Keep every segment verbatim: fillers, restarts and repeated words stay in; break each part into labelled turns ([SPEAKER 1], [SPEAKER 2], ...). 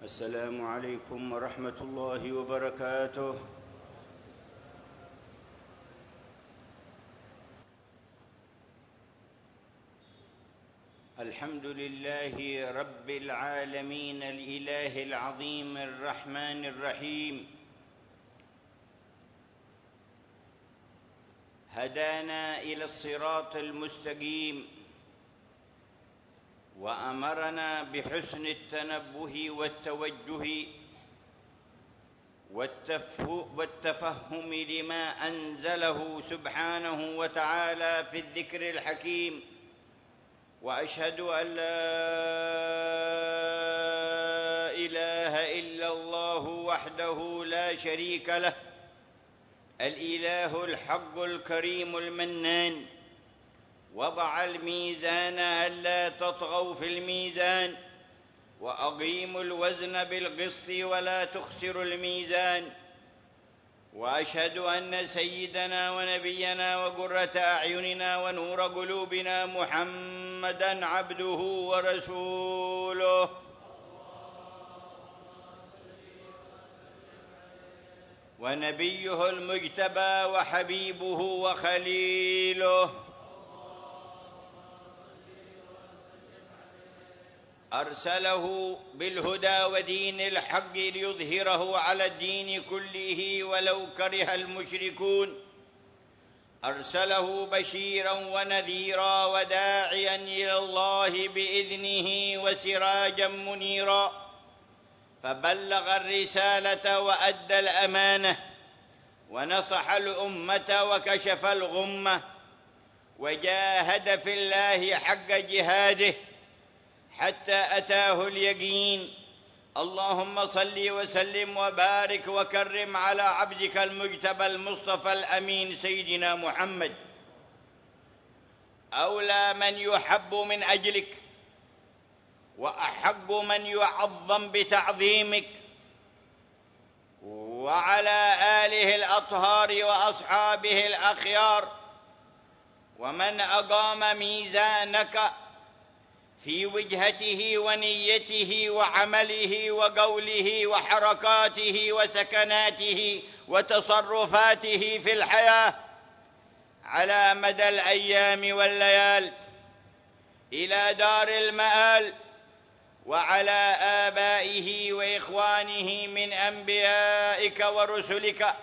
[SPEAKER 1] السلام عليكم ورحمة الله وبركاته. الحمد لله رب العالمين الإله العظيم الرحمن الرحيم، هدانا إلى الصراط المستقيم وأمرنا بحسن التنبه والتوجه والتفهم لما أنزله سبحانه وتعالى في الذكر الحكيم. وأشهد أن لا إله إلا الله وحده لا شريك له، الإله الحق الكريم المنان، وضع الميزان ألا تطغوا في الميزان، وأقيموا الوزن بالقسط ولا تخسروا الميزان. وأشهد أن سيدنا ونبينا وقرة أعيننا ونور قلوبنا محمدًا عبده ورسوله، ونبيه المجتبى وحبيبه وخليله، أرسله بالهدى ودين الحق ليظهره على الدين كله ولو كره المشركون، أرسله بشيرا ونذيرا وداعيا إلى الله بإذنه وسراجا منيرا، فبلغ الرسالة وأدى الأمانة ونصح الأمة وكشف الغمة، وجاهد في الله حق جهاده حتى أتاه اليقين. اللهم صل وسلم وبارك وكرم على عبدك المجتبى المصطفى الأمين سيدنا محمد، أولى من يحب من أجلك وأحق من يعظم بتعظيمك، وعلى آله الأطهار وأصحابه الأخيار، ومن أقام ميزانك في وجهته ونيته وعمله وقوله وحركاته وسكناته وتصرفاته في الحياة على مدى الأيام والليال إلى دار المآل، وعلى آبائه وإخوانه من أنبيائك ورسلك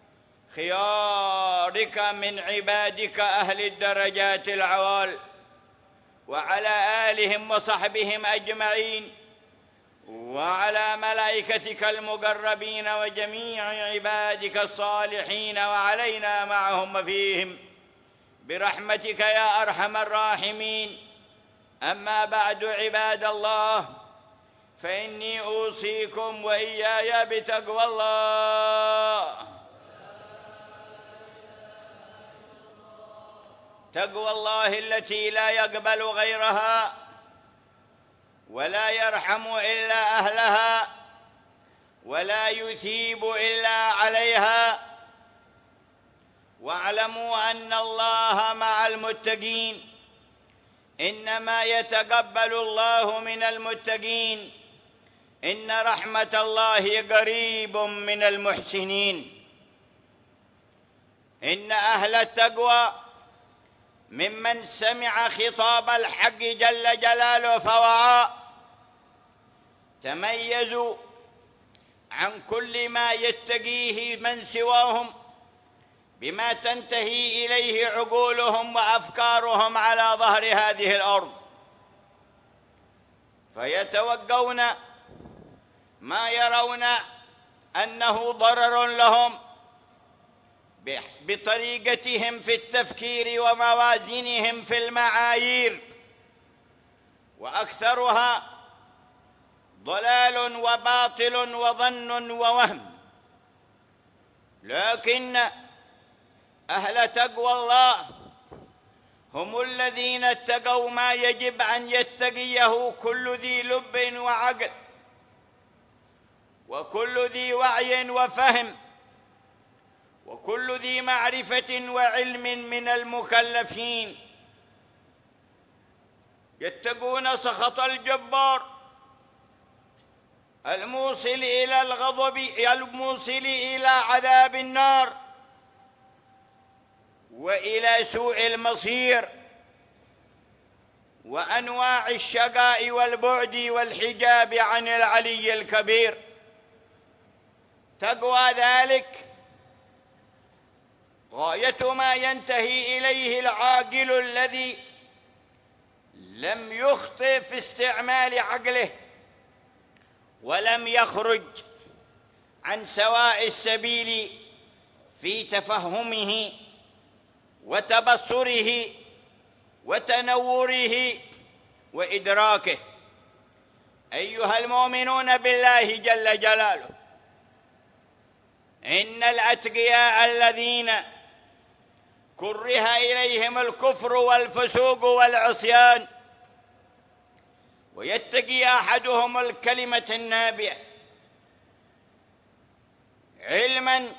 [SPEAKER 1] خيارك من عبادك أهل الدرجات العوال، وعلى آلهم وصحبهم أجمعين، وعلى ملائكتك المقربين وجميع عبادك الصالحين، وعلينا معهم فيهم برحمتك يا أرحم الراحمين. أما بعد، عباد الله، فإني أوصيكم وإياي بتقوى الله. تقوى الله التي لا يقبل غيرها ولا يرحم إلا أهلها ولا يثيب إلا عليها. واعلموا أن الله مع المتقين، إنما يتقبل الله من المتقين، إن رحمة الله قريب من المحسنين. إن أهل التقوى ممن سمع خطاب الحق جل جلاله فوعى، تميزوا عن كل ما يتقيه من سواهم بما تنتهي إليه عقولهم وأفكارهم على ظهر هذه الأرض، فيتوقون ما يرون أنه ضرر لهم بطريقتهم في التفكير وموازينهم في المعايير، وأكثرها ضلال وباطل وظن ووهم. لكن أهل تقوى الله هم الذين اتقوا ما يجب أن يتقيه كل ذي لب وعقل وكل ذي وعي وفهم وكل ذي معرفة وعلم من المكلفين، يتقون سخط الجبار الموصل إلى الغضب، الموصل إلى عذاب النار وإلى سوء المصير وأنواع الشقاء والبعد والحجاب عن العلي الكبير. تقوى ذلك غاية ما ينتهي إليه العاقل الذي لم يخطئ في استعمال عقله ولم يخرج عن سواء السبيل في تفهمه وتبصره وتنوره وإدراكه. أيها المؤمنون بالله جل جلاله، إن الأتقياء الذين كره إليهم الكفر والفسوق والعصيان ويتقي أحدهم الكلمة النابية علما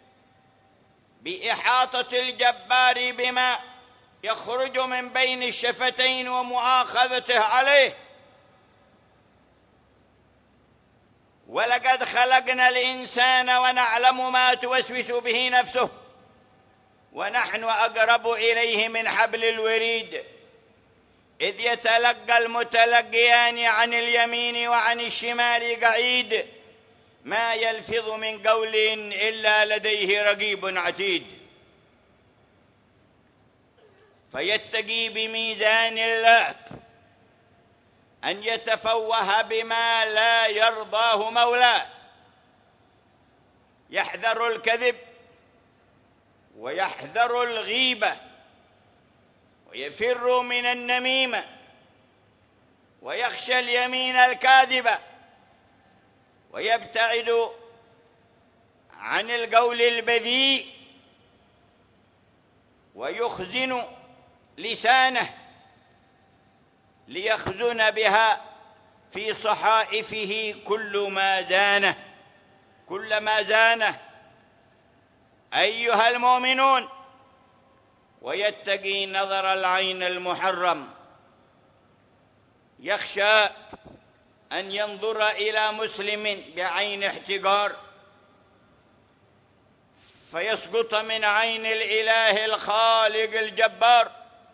[SPEAKER 1] بإحاطة الجبار بما يخرج من بين الشفتين ومؤاخذته عليه. ولقد خلقنا الإنسان ونعلم ما توسوس به نفسه ونحن أقرب إليه من حبل الوريد، إذ يتلقى المتلقيان عن اليمين وعن الشمال قعيد، ما يلفظ من قول إلا لديه رقيب عتيد. فيتقي بميزان الله أن يتفوه بما لا يرضاه مولاه، يحذر الكذب ويحذر الغيبة ويفر من النميمة ويخشى اليمين الكاذبة ويبتعد عن القول البذيء ويخزن لسانه ليخزن بها في صحائفه كل ما زانه كل ما زانه أيها المؤمنون. ويتقي نظر العين المحرم، يخشى أن ينظر إلى مسلم بعين احتقار فيسقط من عين الإله الخالق الجبار.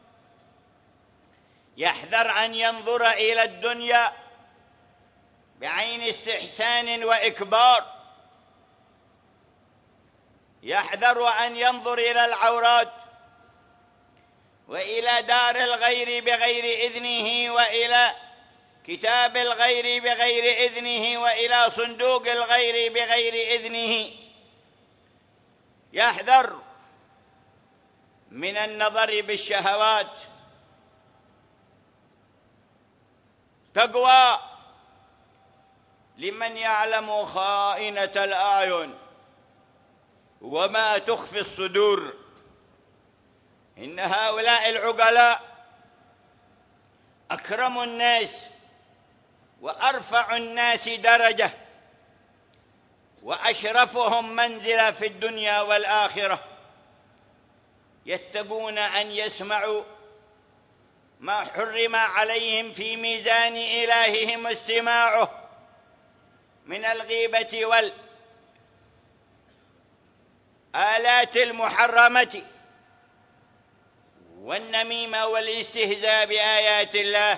[SPEAKER 1] يحذر أن ينظر إلى الدنيا بعين استحسان وإكبار، يحذر أن ينظر إلى العورات وإلى دار الغير بغير إذنه وإلى كتاب الغير بغير إذنه وإلى صندوق الغير بغير إذنه. يحذر من النظر بالشهوات. تقوى لمن يعلم خائنة الأعين وما تخفي الصدور. إن هؤلاء العقلاء أكرم الناس وأرفع الناس درجة وأشرفهم منزلة في الدنيا والآخرة. يتقون أن يسمعوا ما حرم عليهم في ميزان إلههم استماعه من الغيبة والآلات المحرمة والنميمة والاستهزاء بآيات الله.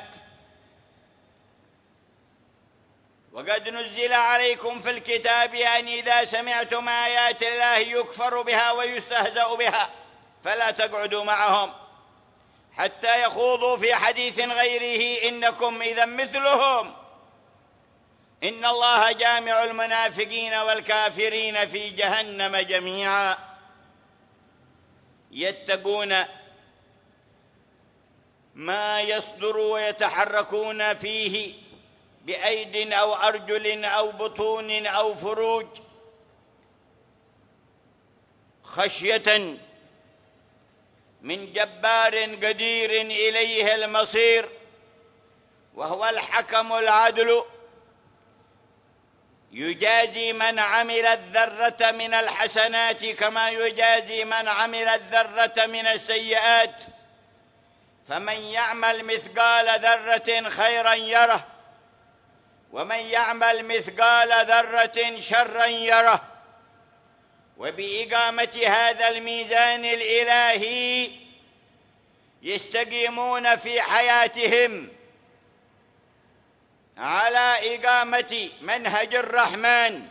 [SPEAKER 1] وقد نزل عليكم في الكتاب أن إذا سمعتم آيات الله يكفر بها ويستهزأ بها فلا تقعدوا معهم حتى يخوضوا في حديث غيره إنكم إذا مثلهم إن الله جامع المنافقين والكافرين في جهنم جميعا. يتقون ما يصدر ويتحركون فيه بأيد أو أرجل أو بطون أو فروج خشية من جبار قدير إليه المصير وهو الحكم العدل، يجازي من عمل الذرة من الحسنات كما يجازي من عمل الذرة من السيئات. فمن يعمل مثقال ذرة خيرا يره ومن يعمل مثقال ذرة شرا يره. وبإقامة هذا الميزان الإلهي يستقيمون في حياتهم على إقامة منهج الرحمن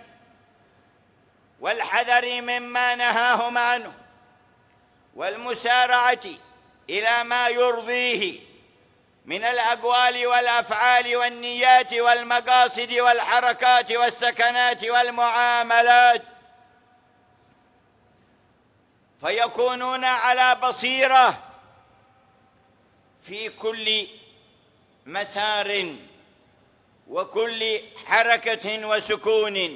[SPEAKER 1] والحذر مما نهاهم عنه والمسارعة إلى ما يرضيه من الأقوال والأفعال والنيات والمقاصد والحركات والسكنات والمعاملات، فيكونون على بصيرة في كل مسار وكل حركة وسكون،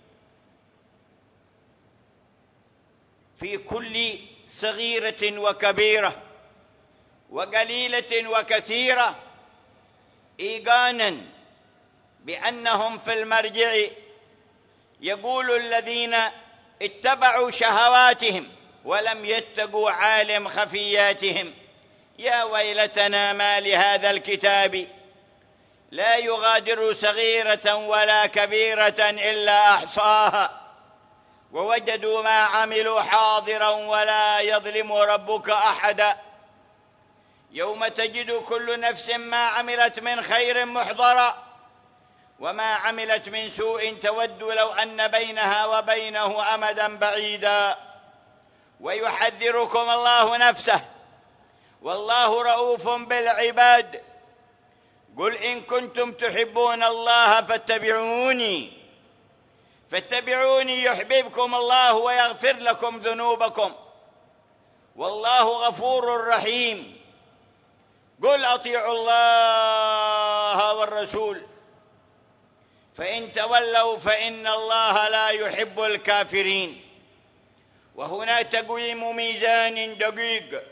[SPEAKER 1] في كل صغيرة وكبيرة وقليلة وكثيرة، إيقانا بأنهم في المرجع يقول الذين اتبعوا شهواتهم ولم يتقوا عالم خفياتهم: يا ويلتنا ما لهذا الكتاب لا يغادر صغيرة ولا كبيرة إلا أحصاها ووجدوا ما عملوا حاضرا ولا يظلم ربك أحدا. يوم تجد كل نفس ما عملت من خير محضرا وما عملت من سوء تود لو أن بينها وبينه أمدا بعيدا. ويحذركم الله نفسه والله رؤوف بالعباد. قل إن كنتم تحبون الله فاتبعوني فاتبعوني يحببكم الله ويغفر لكم ذنوبكم والله غفور رحيم. قل أطيعوا الله والرسول فإن تولوا فإن الله لا يحب الكافرين. وهنا تقويم ميزان دقيق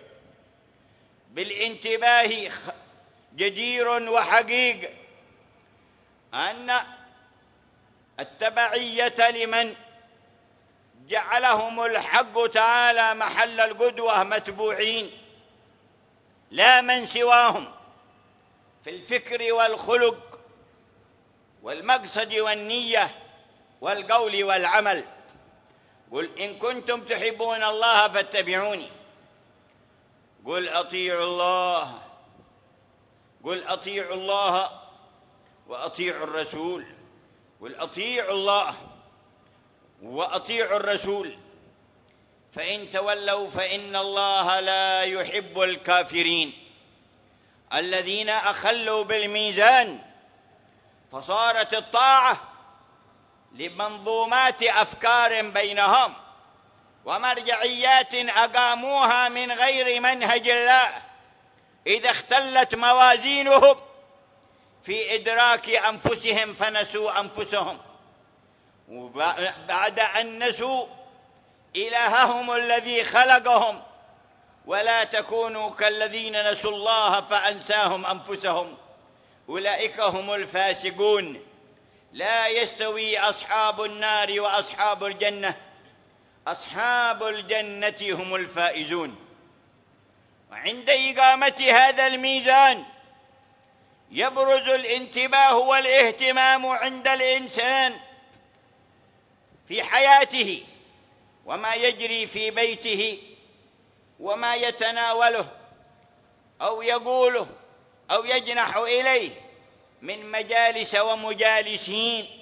[SPEAKER 1] بالانتباه جدير وحقيق أن التبعية لمن جعلهم الحق تعالى محل القدوة متبوعين، لا من سواهم في الفكر والخلق والمقصد والنية والقول والعمل. قل إن كنتم تحبون الله فاتبعوني. قل أطيعوا الله قل أطيعوا الله وأطيعوا الرسول. قل أطيعوا الله وأطيعوا الرسول فإن تولوا فإن الله لا يحب الكافرين الذين أخلوا بالميزان، فصارت الطاعة لمنظومات أفكار بينهم ومرجعيات أقاموها من غير منهج الله، إذا اختلت موازينهم في إدراك أنفسهم فنسوا أنفسهم، وبعد أن نسوا إلههم الذي خلقهم. ولا تكونوا كالذين نسوا الله فأنساهم أنفسهم أولئك هم الفاسقون. لا يستوي أصحاب النار وأصحاب الجنة، أصحاب الجنة هم الفائزون. وعند إقامة هذا الميزان يبرز الانتباه والاهتمام عند الإنسان في حياته وما يجري في بيته وما يتناوله أو يقوله أو يجنح إليه من مجالس ومجالسين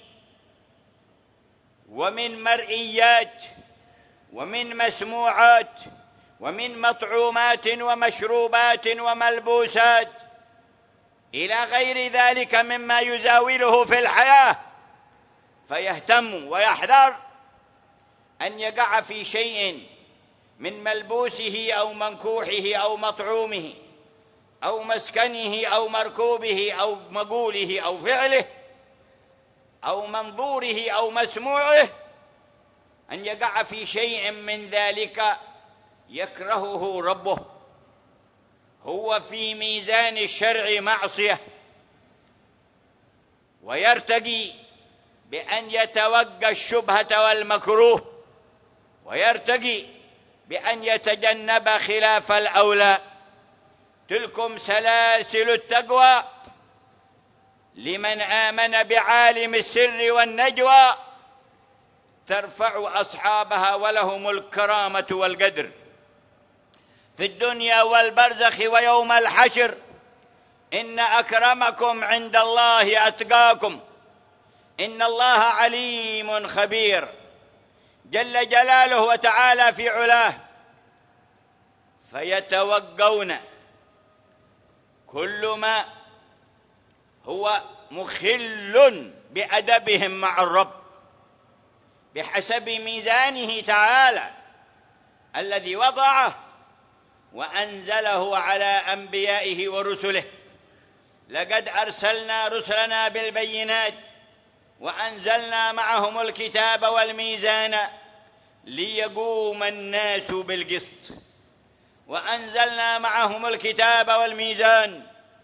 [SPEAKER 1] ومن مرئيات ومن مسموعات ومن مطعومات ومشروبات وملبوسات إلى غير ذلك مما يزاوله في الحياة، فيهتم ويحذر أن يقع في شيء من ملبوسه أو منكوحه أو مطعومه أو مسكنه أو مركوبه أو مقوله أو فعله أو منظوره أو مسموعه، أن يقع في شيء من ذلك يكرهه ربه. هو في ميزان الشرع معصية، ويرتقي بأن يتوقى الشبهة والمكروه، ويرتقي بأن يتجنب خلاف الأولى. تلكم سلاسل التقوى لمن آمن بعالم السر والنجوى ترفع أصحابها ولهم الكرامة والقدر في الدنيا والبرزخ ويوم الحشر. إن أكرمكم عند الله أتقاكم إن الله عليم خبير جل جلاله وتعالى في علاه. فيتوقون كل ما هو مخل بأدبهم مع الرب بحسب ميزانه تعالى الذي وضعه وأنزله على أنبيائه ورسله. لقد أرسلنا رسلنا بالبينات وأنزلنا معهم الكتاب والميزان ليقوم الناس بالقسط. وأنزلنا معهم الكتاب والميزان.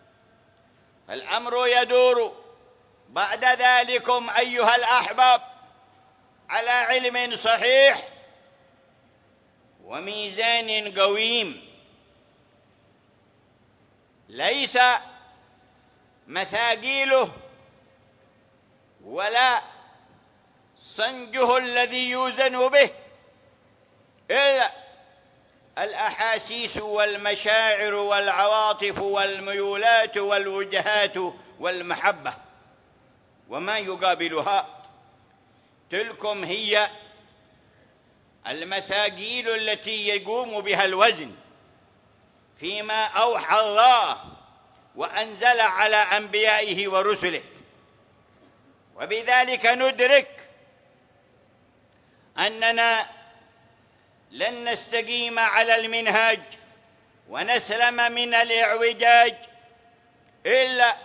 [SPEAKER 1] الأمر يدور بعد ذلكم أيها الأحباب على علم صحيح وميزان قويم، ليس مثاقيله ولا صنجه الذي يوزن به إلا الأحاسيس والمشاعر والعواطف والميولات والوجهات والمحبة وما يقابلها. تلكم هي المثاقيل التي يقوم بها الوزن فيما أوحى الله وأنزل على أنبيائه ورسله. وبذلك ندرك أننا لن نستقيم على المنهاج ونسلم من الاعوجاج إلا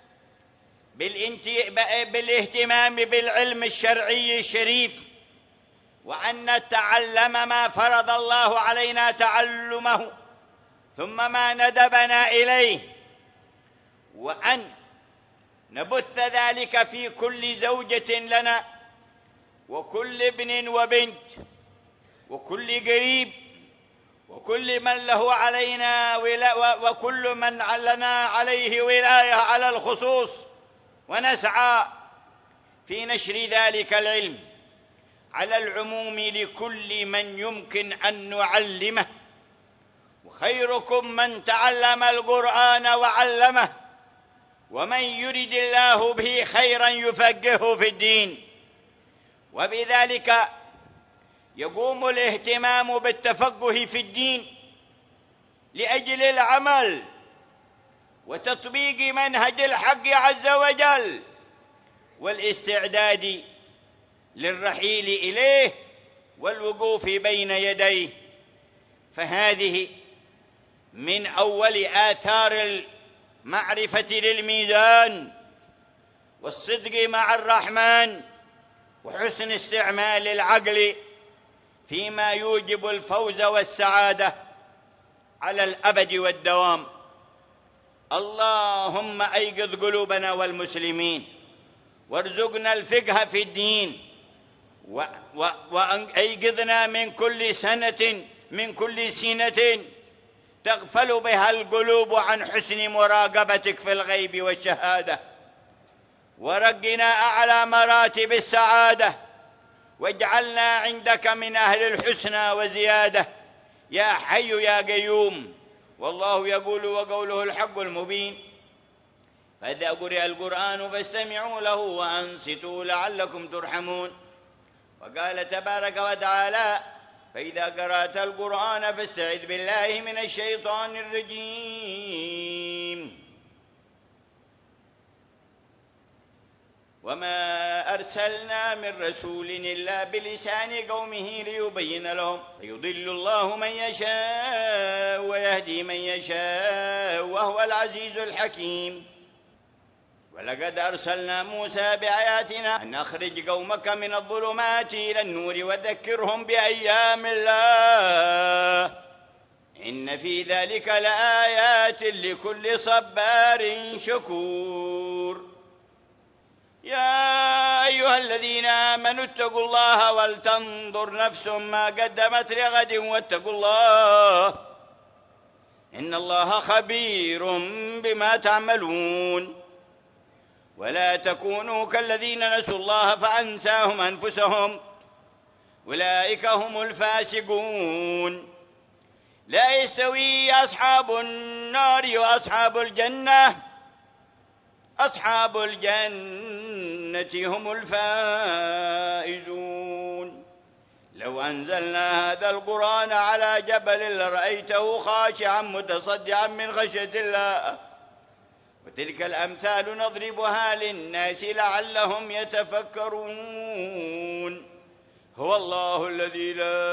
[SPEAKER 1] بالاهتمام بالعلم الشرعي الشريف، وأن نتعلم ما فرض الله علينا تعلمه ثم ما ندبنا إليه، وأن نبث ذلك في كل زوجة لنا وكل ابن وبنت وكل قريب وكل من له علينا وكل من لنا عليه ولاية على الخصوص، ونسعى في نشر ذلك العلم على العموم لكل من يمكن أن نعلمه. وخيركم من تعلم القرآن وعلمه، ومن يرد الله به خيرا يفقهه في الدين. وبذلك يقوم الاهتمام بالتفقه في الدين لأجل العمل وتطبيق منهج الحق عز وجل والاستعداد للرحيل إليه والوقوف بين يديه. فهذه من أول آثار المعرفة للميزان والصدق مع الرحمن وحسن استعمال العقل فيما يوجب الفوز والسعادة على الأبد والدوام. اللهم أيقظ قلوبنا والمسلمين وارزقنا الفقه في الدين، وأيقظنا من كل سنة من كل سنة تغفل بها القلوب عن حسن مراقبتك في الغيب والشهادة، ورقنا أعلى مراتب السعادة، واجعلنا عندك من أهل الحسنى وزيادة يا حي يا قيوم. والله يقول وقوله الحق المبين. فإذا قرئ القرآن فاستمعوا له وأنصتوا لعلكم ترحمون. وقال تبارك وتعالى: فإذا قرأت القرآن فاستعذ بالله من الشيطان الرجيم. وما أرسلنا من رسول إلا بلسان قومه ليبين لهم، فيضل الله من يشاء ويهدي من يشاء وهو العزيز الحكيم. ولقد أرسلنا موسى بآياتنا أن أخرج قومك من الظلمات إلى النور وذكرهم بأيام الله إن في ذلك لآيات لكل صبار شكور. يا أيها الذين آمنوا اتقوا الله ولتنظر نفس ما قدمت لغد واتقوا الله إن الله خبير بما تعملون. ولا تكونوا كالذين نسوا الله فأنساهم أنفسهم أولئك هم الفاسقون. لا يستوي أصحاب النار وأصحاب الجنة، أصحاب الجنة هم الفائزون. لو أنزلنا هذا القرآن على جبل لرأيته خاشعا متصدعا من خشية الله. وتلك الأمثال نضربها للناس لعلهم يتفكرون. هو الله الذي لا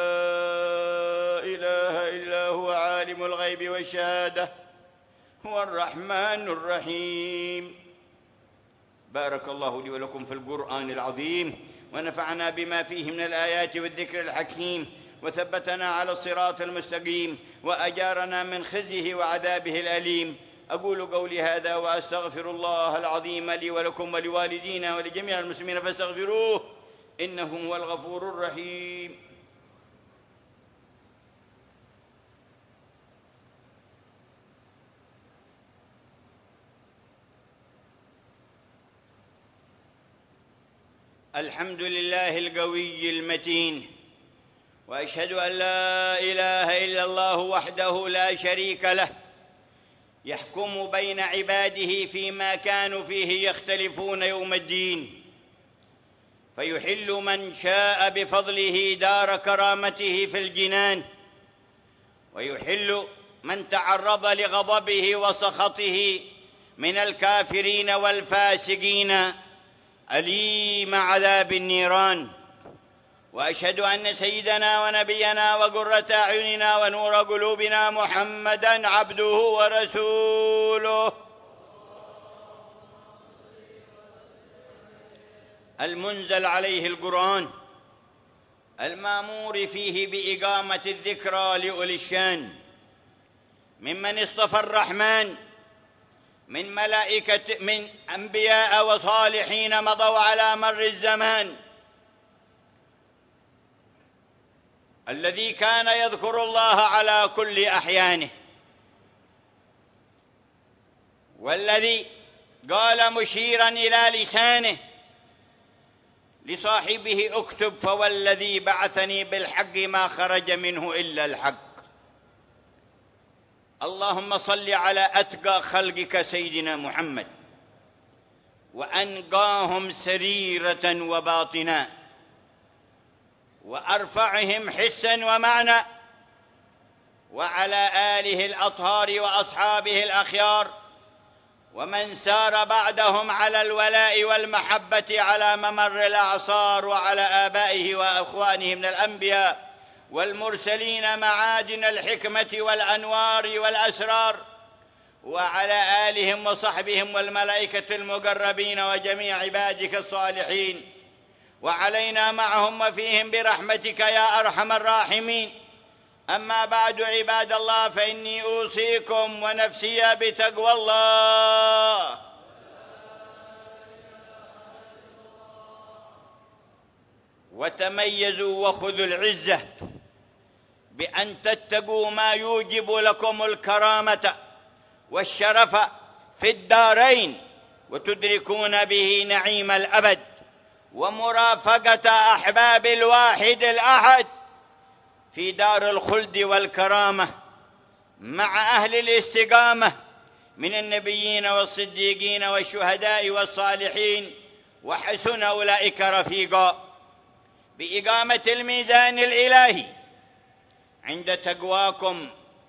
[SPEAKER 1] إله إلا هو عالم الغيب والشهادة هو الرحمن الرحيم. بارك الله لي ولكم في القرآن العظيم، ونفعنا بما فيه من الآيات والذكر الحكيم، وثبتنا على الصراط المستقيم، وأجارنا من خزيه وعذابه الأليم. أقول قولي هذا وأستغفر الله العظيم لي ولكم ولوالدينا ولجميع المسلمين فاستغفروه إنه هو الغفور الرحيم. الحمد لله القوي المتين، وأشهد أن لا إله إلا الله وحده لا شريك له، يحكم بين عباده فيما كانوا فيه يختلفون يوم الدين، فيحل من شاء بفضله دار كرامته في الجنان، ويحل من تعرض لغضبه وسخطه من الكافرين والفاسقين أليم عذاب النيران. وأشهد أن سيدنا ونبينا وقرة أعيننا ونور قلوبنا محمدًا عبده ورسوله المنزل عليه القرآن، المأمور فيه بإقامة الذكرى لأولي الشان، ممن اصطفى الرحمن من ملائكة من أنبياء وصالحين مضوا على مر الزمان، الذي كان يذكر الله على كل أحيانه، والذي قال مشيرا إلى لسانه لصاحبه اكتب فوالذي بعثني بالحق ما خرج منه إلا الحق. اللهم صل على أتقى خلقك سيدنا محمد وأنقاهم سريرة وباطنا وأرفعهم حسا ومعنى، وعلى آله الأطهار وأصحابه الأخيار ومن سار بعدهم على الولاء والمحبة على ممر الأعصار، وعلى آبائه وأخوانه من الأنبياء والمرسلين معادن الحكمة والأنوار والأسرار، وعلى آلهم وصحبهم والملائكة المقربين وجميع عبادك الصالحين، وعلينا معهم وفيهم برحمتك يا أرحم الراحمين. أما بعد عباد الله، فإني أوصيكم ونفسي بتقوى الله. وتميزوا وخذوا العزة بأن تتقوا ما يوجب لكم الكرامة والشرف في الدارين، وتدركون به نعيم الأبد ومرافقة أحباب الواحد الأحد في دار الخلد والكرامة مع أهل الاستقامة من النبيين والصديقين والشهداء والصالحين، وحسن أولئك رفيقا، بإقامة الميزان الإلهي عند تقواكم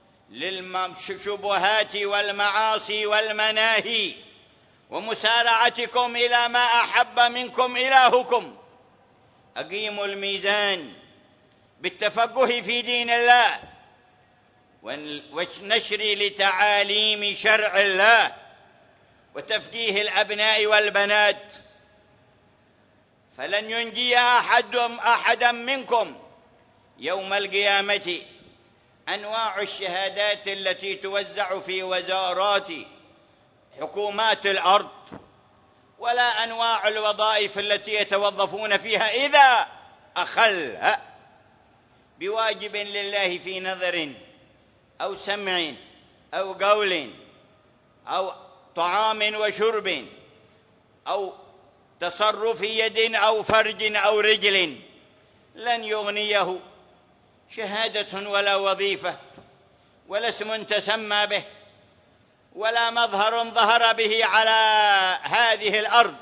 [SPEAKER 1] للشبهات والمعاصي والمناهي، ومسارعتكم إلى ما أحب منكم إلهكم. أقيموا الميزان بالتفقه في دين الله والنشر لتعاليم شرع الله وتفقيه الأبناء والبنات، فلن ينجي أحد أحدا منكم يوم القيامة أنواع الشهادات التي توزع في وزارات حكومات الأرض، ولا أنواع الوظائف التي يتوظفون فيها إذا أخل بواجب لله في نظر أو سمع أو قول أو طعام وشرب أو تصرف يد أو فرج أو رجل لن يغنيه شهادة ولا وظيفة ولا اسم تسمى به ولا مظهر ظهر به على هذه الأرض.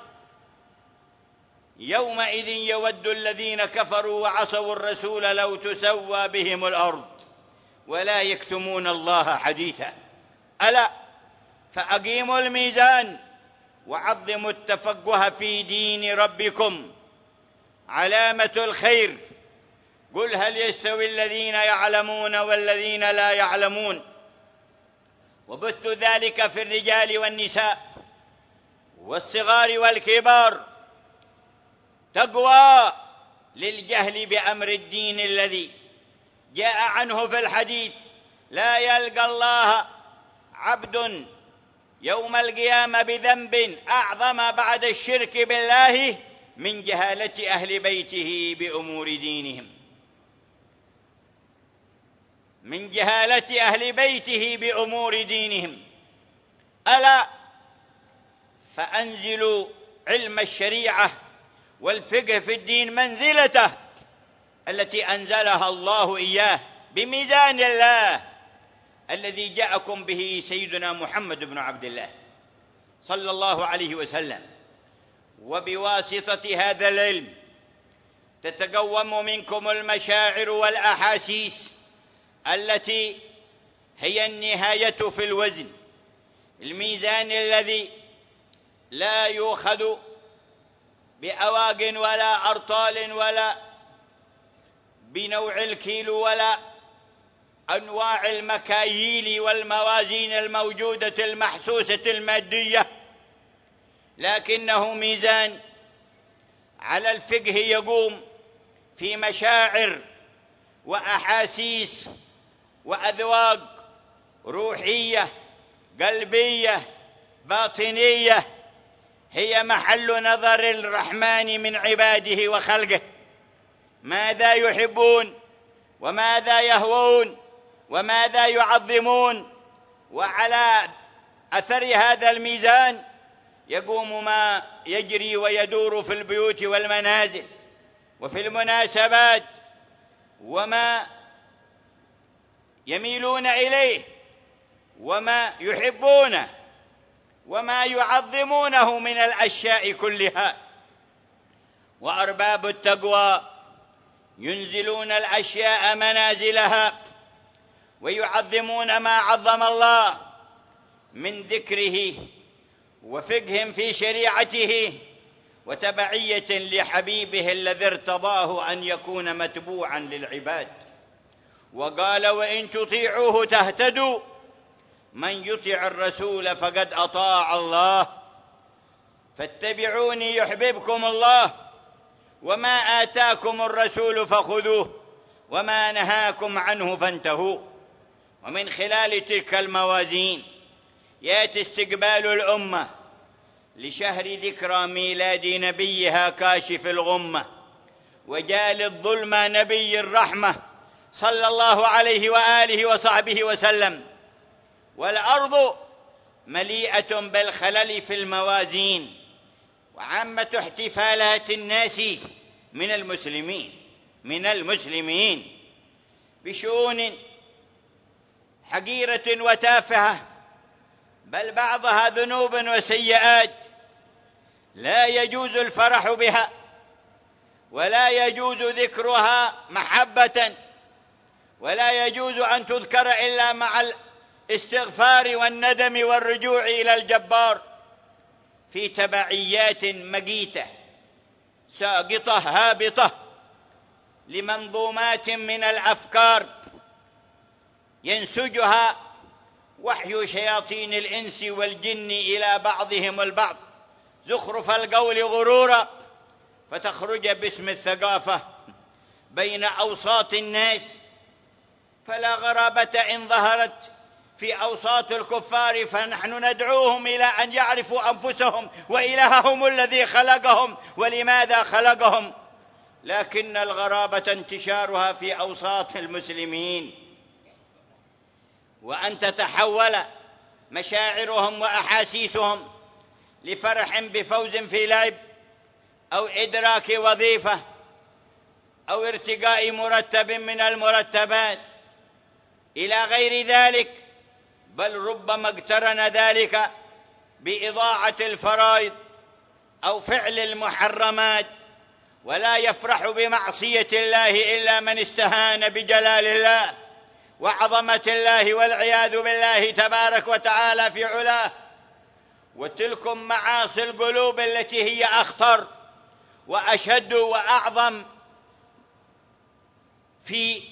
[SPEAKER 1] يومئذ يود الذين كفروا وعصوا الرسول لو تسوى بهم الأرض ولا يكتمون الله حديثا. ألا فأقيموا الميزان وعظموا التفقه في دين ربكم علامة الخير. قل هل يستوي الذين يعلمون والذين لا يعلمون؟ وبث ذلك في الرجال والنساء والصغار والكبار تقوى للجهل بأمر الدين الذي جاء عنه في الحديث: لا يلقى الله عبد يوم القيامة بذنب أعظم بعد الشرك بالله من جهالة أهل بيته بأمور دينهم، من جهالة أهل بيته بأمور دينهم. ألا فأنزلوا علم الشريعة والفقه في الدين منزلته التي أنزلها الله إياه بميزان الله الذي جاءكم به سيدنا محمد بن عبد الله صلى الله عليه وسلم. وبواسطة هذا العلم تتقوم منكم المشاعر والأحاسيس التي هي النهاية في الوزن، الميزان الذي لا يؤخذ بأواق ولا أرطال ولا بنوع الكيلو ولا أنواع المكاييل والموازين الموجودة المحسوسة المادية، لكنه ميزان على الفقه يقوم في مشاعر وأحاسيس وأذواق روحية قلبية باطنية هي محل نظر الرحمن من عباده وخلقه، ماذا يحبون وماذا يهوون وماذا يعظمون. وعلى أثر هذا الميزان يقوم ما يجري ويدور في البيوت والمنازل وفي المناسبات وما يميلون إليه وما يحبونه وما يعظمونه من الأشياء كلها. وأرباب التقوى ينزلون الأشياء منازلها ويعظمون ما عظم الله من ذكره وفقه في شريعته وتبعية لحبيبه الذي ارتضاه أن يكون متبوعا للعباد. وقال: وإن تطيعوه تهتدوا، من يطع الرسول فقد أطاع الله، فاتبعوني يحببكم الله، وما آتاكم الرسول فخذوه وما نهاكم عنه فانتهوا. ومن خلال تلك الموازين يأتي استقبال الأمة لشهر ذكرى ميلاد نبيها كاشف الغمة وجال الظلمة نبي الرحمة صلى الله عليه وآله وصحبه وسلم، والأرض مليئة بالخلل في الموازين. وعامة احتفالات الناس من المسلمين من المسلمين بشؤون حقيرة وتافهة، بل بعضها ذنوب وسيئات لا يجوز الفرح بها ولا يجوز ذكرها محبة، ولا يجوز أن تذكر إلا مع الاستغفار والندم والرجوع إلى الجبار، في تبعيات مقيتة ساقطة هابطة لمنظومات من الأفكار ينسجها وحي شياطين الإنس والجن إلى بعضهم البعض زخرف القول غرورا، فتخرج باسم الثقافة بين أوساط الناس. فلا غرابة إن ظهرت في أوساط الكفار، فنحن ندعوهم إلى أن يعرفوا أنفسهم وإلههم الذي خلقهم ولماذا خلقهم، لكن الغرابة انتشارها في أوساط المسلمين، وأن تتحول مشاعرهم وأحاسيسهم لفرح بفوز في لعب أو إدراك وظيفة أو ارتقاء مرتب من المرتبات إلى غير ذلك، بل ربما اقترن ذلك بإضاعة الفرائض أو فعل المحرمات، ولا يفرح بمعصية الله إلا من استهان بجلال الله وعظمة الله والعياذ بالله تبارك وتعالى في علاه. وتلكم معاصي القلوب التي هي أخطر وأشد وأعظم في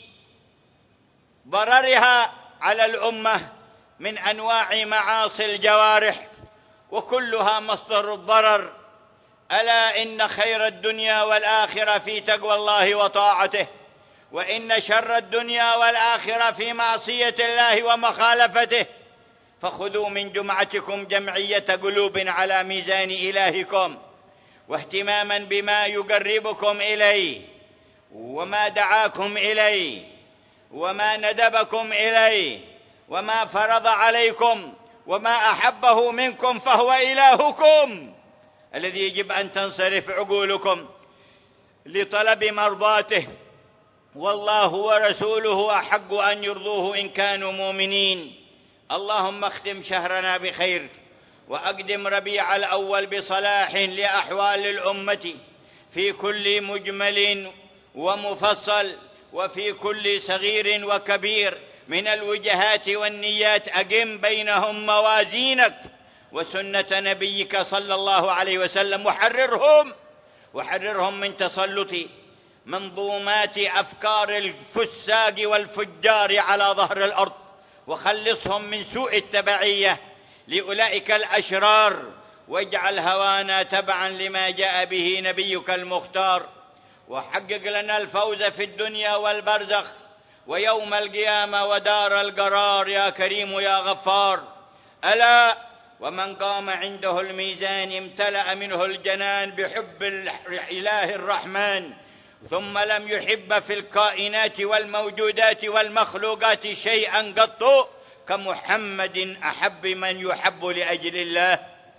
[SPEAKER 1] ضررها على الأمة من أنواع معاصي الجوارح، وكلها مصدر الضرر. ألا إن خير الدنيا والآخرة في تقوى الله وطاعته، وإن شر الدنيا والآخرة في معصية الله ومخالفته. فخذوا من جمعتكم جمعية قلوب على ميزان إلهكم، واهتماما بما يقربكم إليه وما دعاكم إليه وما ندبكم إليه وما فرض عليكم وما أحبه منكم، فهو إلهكم الذي يجب أن تنصرف عقولكم لطلب مرضاته، والله ورسوله أحق أن يرضوه إن كانوا مؤمنين. اللهم اختم شهرنا بخير، وأقدم ربيع الأول بصلاح لأحوال الأمة في كل مجمل ومفصل، وفي كل صغير وكبير من الوجهات والنيات. أقم بينهم موازينك وسنة نبيك صلى الله عليه وسلم، وحررهم وحررهم من تسلط منظومات أفكار الفساق والفجار على ظهر الأرض، وخلصهم من سوء التبعية لأولئك الأشرار، واجعل هوانا تبعا لما جاء به نبيك المختار، وحقق لنا الفوز في الدنيا والبرزخ ويوم القيامة ودار القرار يا كريم يا غفار. ألا ومن قام عنده الميزان امتلأ منه الجنان بحب الإله الرحمن، ثم لم يحب في الكائنات والموجودات والمخلوقات شيئا قط كمحمد أحب من يحب لأجل الله،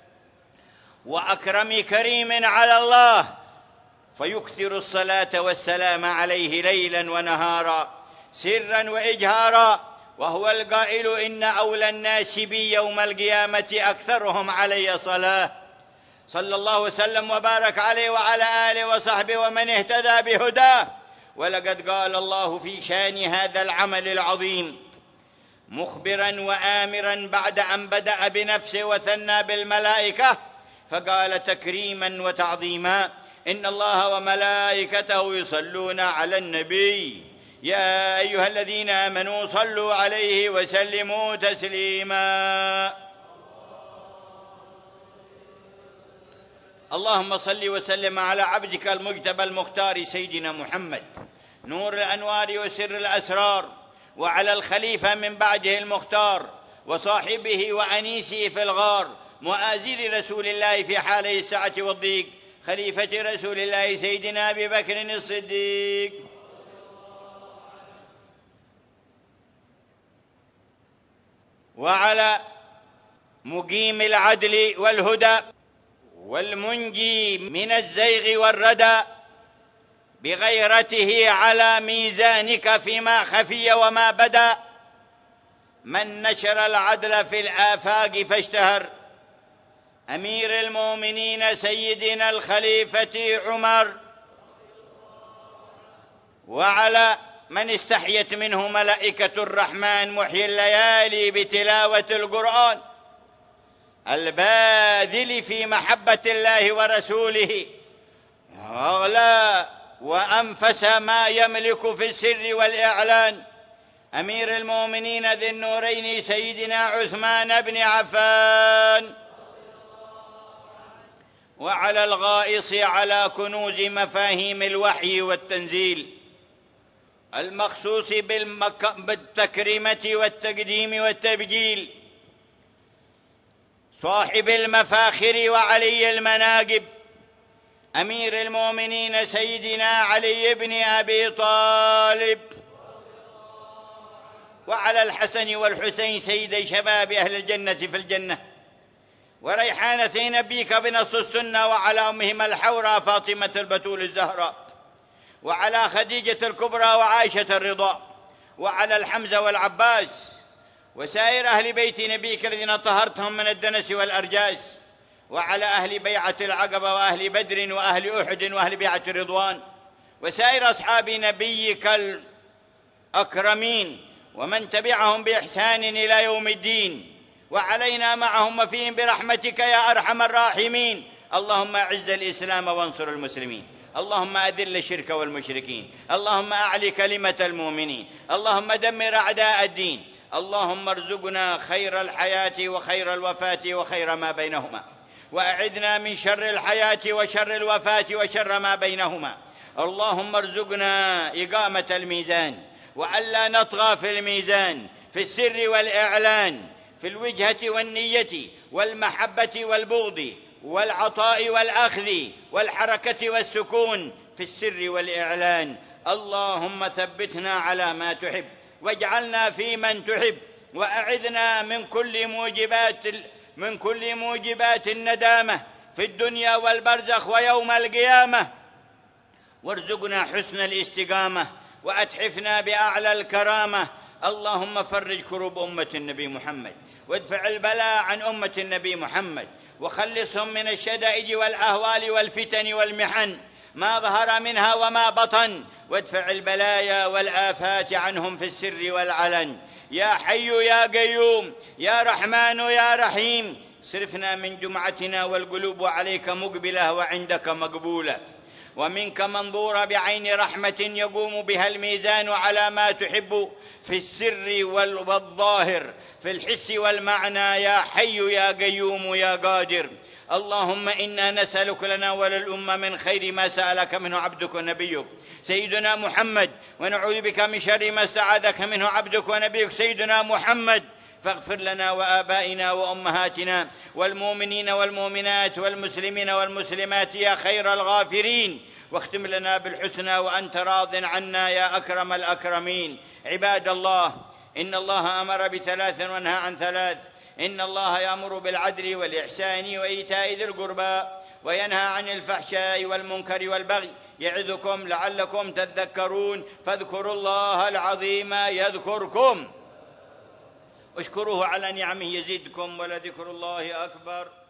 [SPEAKER 1] وأكرم كريم على الله، فيكثر الصلاة والسلام عليه ليلا ونهارا سرا وإجهارا، وهو القائل إن أولى الناس بي يوم القيامة أكثرهم علي صلاة. صلى الله وسلم وبارك عليه وعلى آله وصحبه ومن اهتدى بهداه. ولقد قال الله في شان هذا العمل العظيم مخبرا وآمرا بعد أن بدأ بنفسه وثنى بالملائكة، فقال تكريما وتعظيما: إن الله وملائكته يصلون على النبي يا أيها الذين آمنوا صلوا عليه وسلموا تسليما. اللهم صل وسلم على عبدك المجتبى المختار سيدنا محمد نور الأنوار وسر الأسرار، وعلى الخليفة من بعده المختار وصاحبه وأنيسه في الغار، مؤازر رسول الله في حالي السعة والضيق، خليفة رسول الله سيدنا أبي بكر الصديق. وعلى مقيم العدل والهدى والمنجي من الزيغ والردى بغيرته على ميزانك فيما خفي وما بدا، من نشر العدل في الآفاق فاشتهر، أمير المؤمنين سيدنا الخليفة عمر. وعلى من استحيت منه ملائكة الرحمن محيي الليالي بتلاوة القرآن، الباذل في محبة الله ورسوله، أغلى وأنفس ما يملك في السر والإعلان، أمير المؤمنين ذي النورين سيدنا عثمان بن عفان. وعلى الغائص على كنوز مفاهيم الوحي والتنزيل المخصوص بالتكريمة والتقديم والتبجيل، صاحب المفاخر وعلي المناقب، أمير المؤمنين سيدنا علي بن أبي طالب. وعلى الحسن والحسين سيدي شباب أهل الجنة في الجنة، وريحانتي نبيك بنص السنة، وعلى أمهما الحوراء فاطمة البتول الزهراء، وعلى خديجة الكبرى وعائشة الرضا، وعلى الحمزة والعباس وسائر أهل بيت نبيك الذين طهرتهم من الدنس والأرجاس، وعلى أهل بيعة العقبة وأهل بدر وأهل أحد وأهل بيعة الرضوان، وسائر أصحاب نبيك الأكرمين ومن تبعهم بإحسان إلى يوم الدين، وعلينا معهم وفيهم برحمتك يا أرحم الراحمين. اللهم أعز الإسلام وانصر المسلمين، اللهم أذل الشرك والمشركين، اللهم أعلي كلمة المؤمنين، اللهم دمر أعداء الدين، اللهم ارزقنا خير الحياة وخير الوفاة وخير ما بينهما، وأعذنا من شر الحياة وشر الوفاة وشر ما بينهما. اللهم ارزقنا إقامة الميزان، وألا نطغى في الميزان، في السر والإعلان، في الوجهة والنية والمحبة والبغض والعطاء والأخذ والحركة والسكون، في السر والإعلان. اللهم ثبتنا على ما تحب، واجعلنا في من تحب، وأعذنا من كل موجبات من كل موجبات الندامة في الدنيا والبرزخ ويوم القيامة، وارزقنا حسن الاستقامة، وأتحفنا بأعلى الكرامة. اللهم فرج كروب أمة النبي محمد، وادفع البلاء عن أمة النبي محمد، وخلصهم من الشدائد والأهوال والفتن والمحن ما ظهر منها وما بطن، وادفع البلايا والآفات عنهم في السر والعلن. يا حي يا قيوم يا رحمن يا رحيم، صرفنا من جمعتنا والقلوب عليك مقبلة وعندك مقبولة، ومنك منظورة بعين رحمة يقوم بها الميزان على ما تحب في السر والظاهر، في الحس والمعنى. يا حي يا قيوم يا قادر. اللهم إنا نسألك لنا وللأمة من خير ما سألك منه عبدك ونبيك سيدنا محمد، ونعوذ بك من شر ما استعاذك منه عبدك ونبيك سيدنا محمد. فاغفر لنا وآبائنا وأمهاتنا والمؤمنين والمؤمنات والمسلمين والمسلمات يا خير الغافرين، واختم لنا بالحسنى وأنت راض عنا يا أكرم الأكرمين. عباد الله، إن الله أمر بثلاث ونهى عن ثلاث. إن الله يأمر بالعدل والإحسان وإيتاء ذي القربى، وينهى عن الفحشاء والمنكر والبغي، يعظكم لعلكم تذكرون. فاذكروا الله العظيم يذكركم، اشكروه على نعمه يزدكم، ولذكر الله أكبر.